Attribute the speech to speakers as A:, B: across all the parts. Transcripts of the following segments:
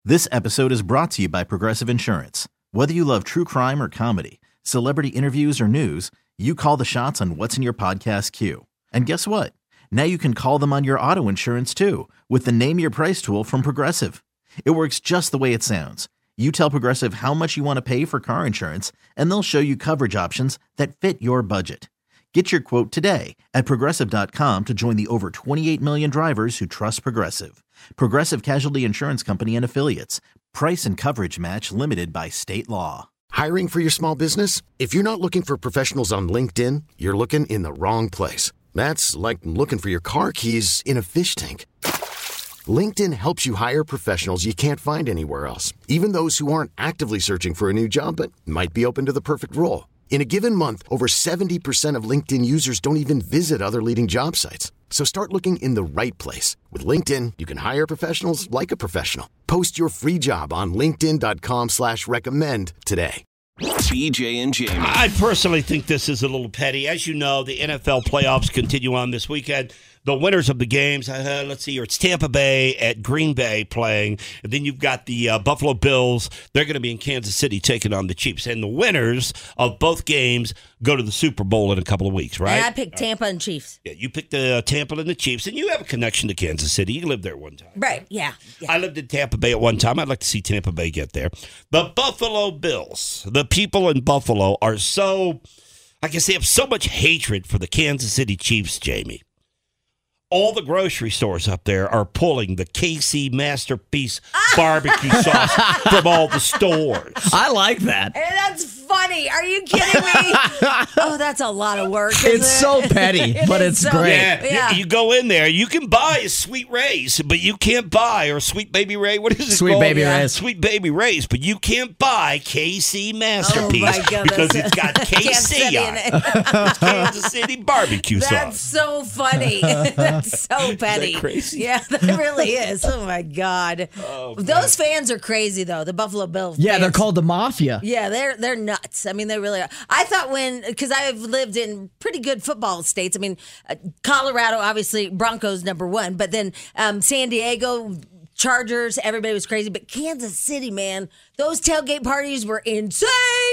A: This episode is brought to you by Progressive Insurance. Whether you love true crime or comedy, celebrity interviews or news, you call the shots on what's in your podcast queue. And guess what? Now you can call them on your auto insurance too with the Name Your Price tool from Progressive. It works just the way it sounds. You tell Progressive how much you want to pay for car insurance, and they'll show you coverage options that fit your budget. Get your quote today at Progressive.com to join the over 28 million drivers who trust Progressive. Progressive Casualty Insurance Company and Affiliates. Price and coverage match limited by state law.
B: Hiring for your small business? If you're not looking for professionals on LinkedIn, you're looking in the wrong place. That's like looking for your car keys in a fish tank. LinkedIn helps you hire professionals you can't find anywhere else, even those who aren't actively searching for a new job but might be open to the perfect role. In a given month, over 70% of LinkedIn users don't even visit other leading job sites. So start looking in the right place. With LinkedIn, you can hire professionals like a professional. Post your free job on linkedin.com/recommend today.
C: BJ and Jamie.
D: I personally think this is a little petty. As you know, the NFL playoffs continue on this weekend. The winners of the games, let's see here, it's Tampa Bay at Green Bay playing. And then you've got the Buffalo Bills. They're going to be in Kansas City taking on the Chiefs. And the winners of both games go to the Super Bowl in a couple of weeks, right?
E: And I picked Tampa and Chiefs.
D: Yeah, you picked the Tampa and the Chiefs. And you have a connection to Kansas City. You lived there one time.
E: Right, yeah.
D: I lived in Tampa Bay at one time. I'd like to see Tampa Bay get there. The Buffalo Bills, the people in Buffalo are so, I guess they have so much hatred for the Kansas City Chiefs, Jamie. All the grocery stores up there are pulling the KC Masterpiece barbecue sauce from all the stores.
F: I like that.
E: And that's funny. Are you kidding me? Oh, that's a lot of work.
F: It's so petty, but it's
E: so
F: great.
E: Yeah.
D: You go in there, you can buy a Sweet Ray's, but you can't buy, or Sweet Baby Ray, what is it
F: Sweet
D: called?
F: Baby Ray's.
D: Sweet Baby Ray's, but you can't buy KC Masterpiece
E: my goodness.
D: because it's got KC on it. It's Kansas City barbecue
E: That's
D: sauce.
E: so funny. That's so petty.
D: that crazy?
E: Yeah, that really is. Oh, my God. Those fans are crazy, though, the Buffalo Bills fans.
F: Yeah, they're called the Mafia.
E: Yeah, they're nuts. I mean, they really are. I thought because I've lived in pretty good football states. I mean, Colorado, obviously, Broncos #1, but then San Diego, Chargers, everybody was crazy. But Kansas City, man, those tailgate parties were insane.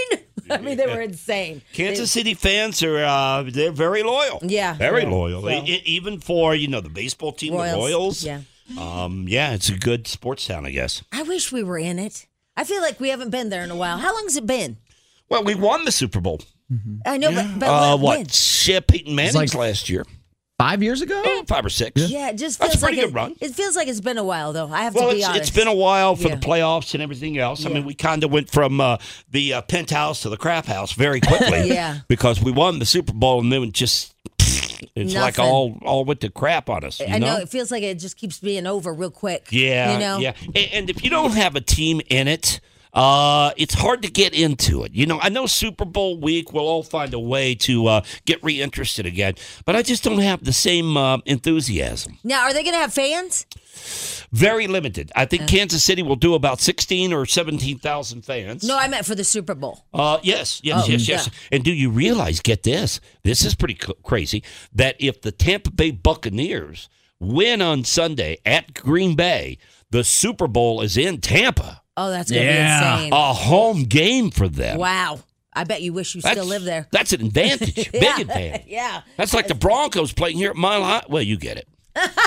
E: I mean, they were insane.
D: Kansas City fans are they're very loyal.
E: Yeah.
D: Very loyal.
E: Well.
D: Even for, the baseball team, the Royals.
E: Yeah.
D: It's a good sports town, I guess.
E: I wish we were in it. I feel like we haven't been there in a while. How long has it been?
D: Well, we won the Super Bowl.
E: I know, but when?
D: Peyton Manning's
F: like
D: last year.
F: 5 years ago?
D: 5 or 6.
E: Yeah, it just
D: That's
E: feels
D: a pretty
E: like
D: good run.
E: It feels like it's been a while, though. I have to be honest.
D: It's been a while for
E: Yeah.
D: the playoffs and everything else.
E: Yeah.
D: I mean, we kind of went from the penthouse to the crap house very quickly.
E: Yeah.
D: Because we won the Super Bowl and then it's like
E: Nothing.
D: all went to crap on us.
E: I know. It feels like it just keeps being over real quick.
D: Yeah, yeah. And if you don't have a team in it, it's hard to get into it. I know Super Bowl week, we'll all find a way to get reinterested again, but I just don't have the same enthusiasm.
E: Now, are they going to have fans?
D: Very limited. I think Kansas City will do about 16 or 17,000 fans.
E: No, I meant for the Super Bowl.
D: Yes.
E: Yeah.
D: And do you realize, get this is pretty crazy, that if the Tampa Bay Buccaneers win on Sunday at Green Bay, the Super Bowl is in Tampa.
E: Oh, that's going to be insane.
D: A home game for them.
E: Wow. I bet you wish you still live there.
D: That's an advantage. Big advantage.
E: Yeah.
D: That's like the Broncos playing here at Mile High. Well, you get it.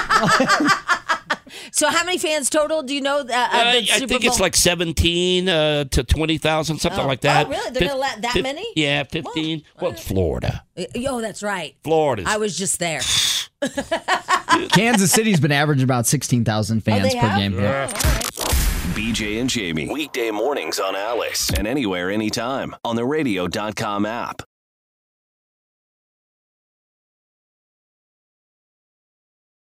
E: So how many fans total do you know?
D: I think it's like 17 to 20,000, something like that.
E: Oh, really? They're going to let that many?
D: Yeah, 15. Well, it's Florida.
E: Oh, that's right.
D: Florida.
E: I was just there.
F: Kansas City's been averaging about 16,000 fans
E: they
F: per
E: have?
F: game. Yeah.
C: BJ and Jamie. Weekday mornings on Alice. And anywhere, anytime on the radio.com app.